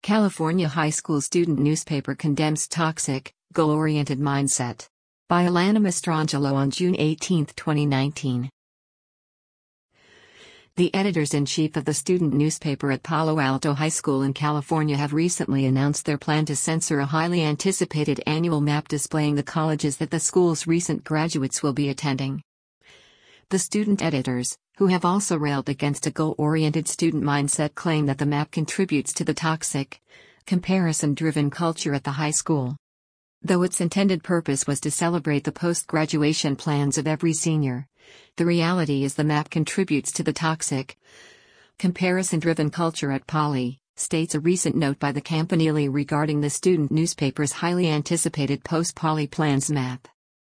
California high school student newspaper condemns toxic, goal-oriented mindset. By Alana Mastrangelo on June 18, 2019. The editors-in-chief of the student newspaper at Palo Alto High School in California have recently announced their plan to censor a highly anticipated annual map displaying the colleges that the school's recent graduates will be attending. The student editors, who have also railed against a goal-oriented student mindset, claim that the map contributes to the toxic, comparison-driven culture at the high school. Though its intended purpose was to celebrate the post-graduation plans of every senior, the reality is the map contributes to the toxic, comparison-driven culture at Poly, states a recent note by the Campanile regarding the student newspaper's highly anticipated post-Poly plans map.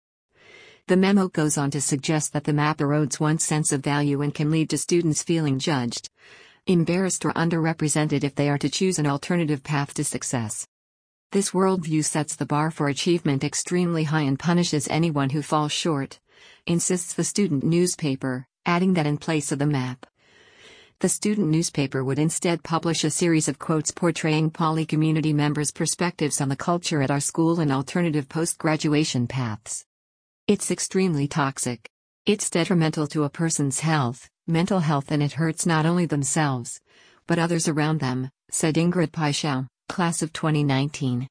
The memo goes on to suggest that the map erodes one's sense of value and can lead to students feeling judged, embarrassed, or underrepresented if they are to choose an alternative path to success. This worldview sets the bar for achievement extremely high and punishes anyone who falls short, insists the student newspaper, adding that in place of the map, the student newspaper would instead publish a series of quotes portraying Poly community members' perspectives on the culture at our school and alternative post-graduation paths. It's extremely toxic. It's detrimental to a person's health, mental health, and it hurts not only themselves, but others around them, said Ingrid Paixão, class of 2019.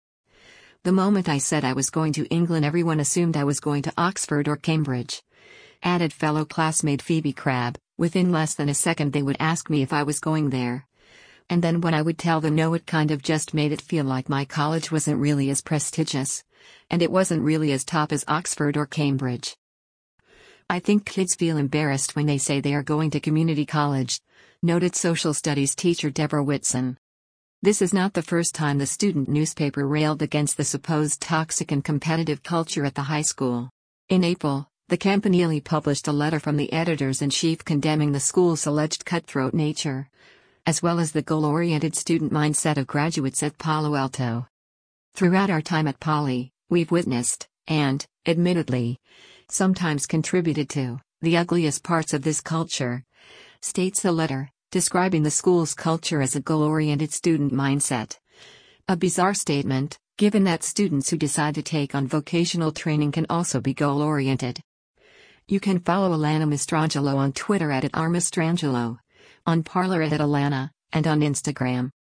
The moment I said I was going to England, everyone assumed I was going to Oxford or Cambridge, added fellow classmate Phoebe Crabb. Within less than a second they would ask me if I was going there. And then when I would tell them no, it kind of just made it feel like my college wasn't really as prestigious, and it wasn't really as top as Oxford or Cambridge. I think kids feel embarrassed when they say they are going to community college, noted social studies teacher Deborah Whitson. This is not the first time the student newspaper railed against the supposed toxic and competitive culture at the high school. In April, the Campanile published a letter from the editors-in-chief condemning the school's alleged cutthroat nature, as well as the goal-oriented student mindset of graduates at Palo Alto. Throughout our time at Poly, we've witnessed, and, admittedly, sometimes contributed to, the ugliest parts of this culture, states the letter, describing the school's culture as a goal-oriented student mindset. A bizarre statement, given that students who decide to take on vocational training can also be goal-oriented. You can follow Alana Mastrangelo on Twitter @RMastrangelo, on Parler @Alana, and on Instagram